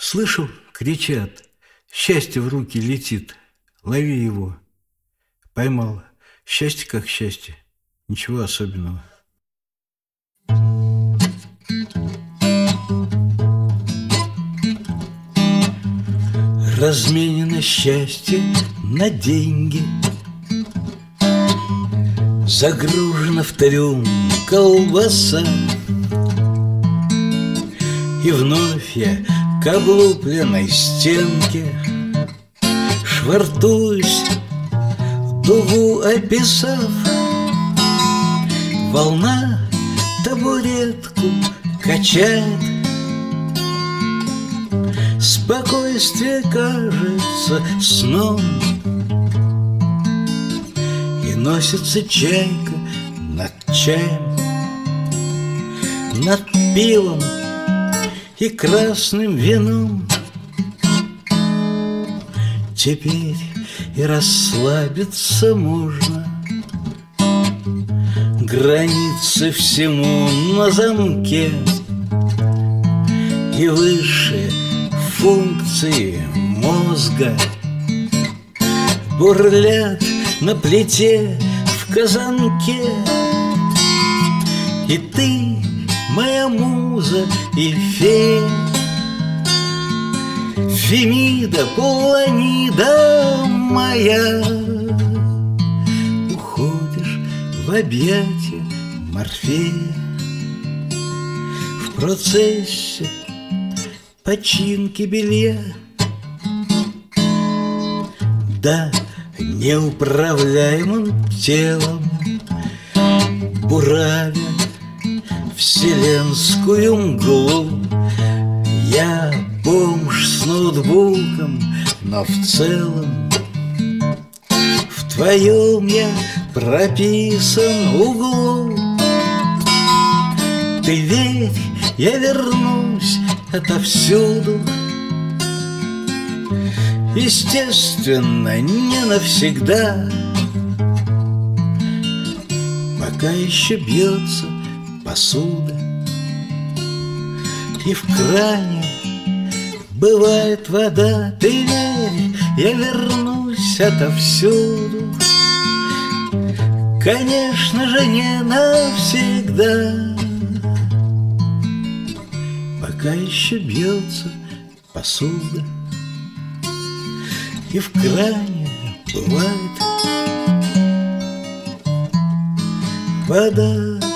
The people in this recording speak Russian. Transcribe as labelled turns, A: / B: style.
A: Слышу, кричат, счастье в руки летит, лови его. Поймал. Счастье как счастье, ничего особенного. Разменено счастье на деньги, загружена в трюм колбаса, и вновь я к облупленной стенке швартуюсь, дугу описав. Волна табуретку качает, спокойствие кажется сном, и носится чайка над чаем, над пивом и красным вином. Теперь и расслабиться можно, границы всему на замке, и высшие функции мозга бурлят на плите в казанке. И ты, моя муза и фея, Фемида, Полонида моя, уходишь в объятия Морфея в процессе починки белья. Да, неуправляемым телом буравя вселенскую мглу, я бомж с ноутбуком, но в целом в твоем я прописан углу. Ты верь, я вернусь отовсюду, естественно, не навсегда, пока еще бьется посуда, и в кране бывает вода. Ты верь, я вернусь отовсюду, конечно же, не навсегда, пока еще бьется посуда, и в кране бывает вода.